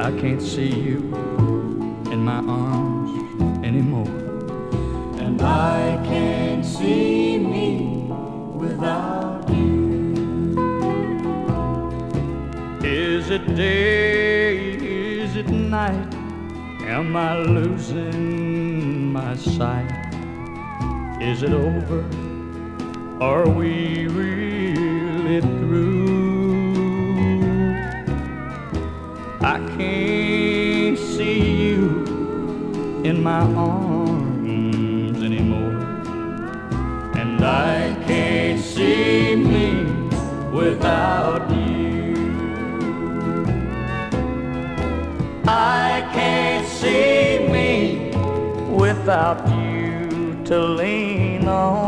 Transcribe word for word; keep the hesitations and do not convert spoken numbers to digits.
I can't see you in my arms anymore. And I can't see me without you. Is it day, is it night? Am I losing my sight? Is it over? Are we really through? I can't see you in my arms anymore. And I can't see me without you. I can't see me without you to lean on.